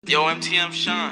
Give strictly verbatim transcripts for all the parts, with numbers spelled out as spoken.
Yo, M T M Sean.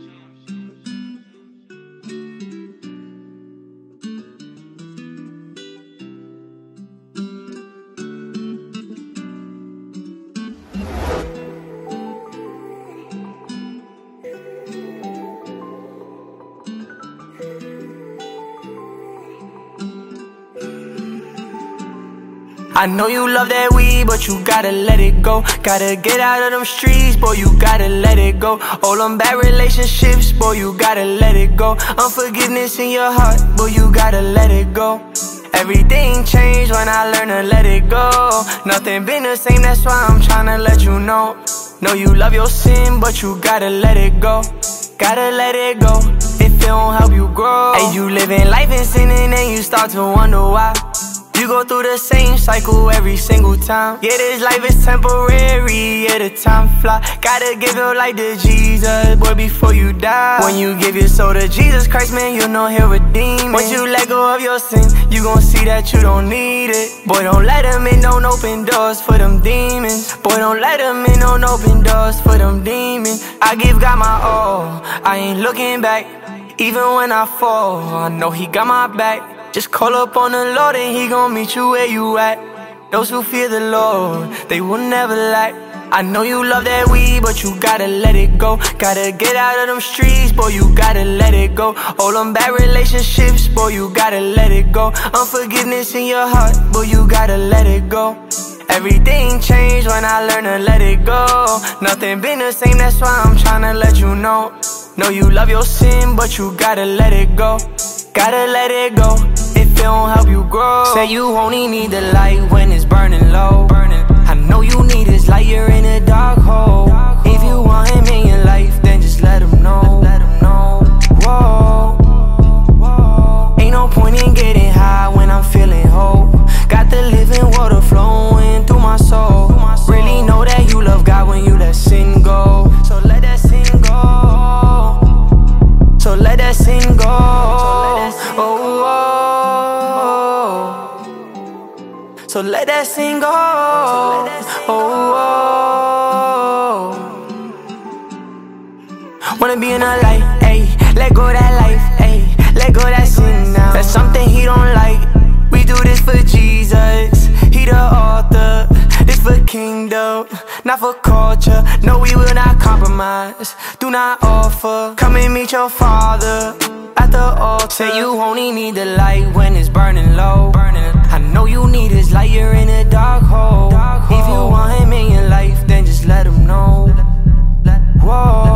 I know you love that weed, but you gotta let it go. Gotta get out of them streets, boy, you gotta let it go. All them bad relationships, boy, you gotta let it go. Unforgiveness in your heart, boy, you gotta let it go. Everything changed when I learned to let it go. Nothing been the same, that's why I'm tryna let you know. Know you love your sin, but you gotta let it go. Gotta let it go, if it don't help you grow. Hey, you living life in sin and then you start to wonder why. You go through the same cycle every single time. Yeah, this life is temporary, yeah, the time fly. Gotta give your life to Jesus, boy, before you die. When you give your soul to Jesus Christ, man, you know he'll redeem it. Once you let go of your sin, you gon' see that you don't need it. Boy, don't let them in, don't open doors for them demons. Boy, don't let them in, don't open doors for them demons. I give God my all, I ain't looking back. Even when I fall, I know he got my back. Just call up on the Lord and he gon' meet you where you at. Those who fear the Lord, they will never lack. I know you love that weed, but you gotta let it go. Gotta get out of them streets, boy, you gotta let it go. All them bad relationships, boy, you gotta let it go. Unforgiveness in your heart, boy, you gotta let it go. Everything changed when I learned to let it go. Nothing been the same, that's why I'm tryna let you know. Know you love your sin, but you gotta let it go. Gotta let it go, if it don't help you grow. Say you only need the light when it's burning low. I know you need his light, you're in a dark hole. If you want him in your life, then just let him know. Whoa. Ain't no point in getting high when I'm feeling whole. Got the living water flowing through my soul. Really know that you love God when you let sin go. So let that sin go. So let that sin go. Oh, oh. So let that sin go. Oh, oh. Wanna be in a light, ayy. Let go of that life, ayy. Let go of that sin now. That's something he don't like. We do this for Jesus. He the author. This for kingdom, not for culture. No, we will not compromise. Do not offer. Come and meet your Father at the altar. Say you only need the light when it's burning low. I know you need his light, you're in a dark hole. If you want him in your life, then just let him know. Whoa.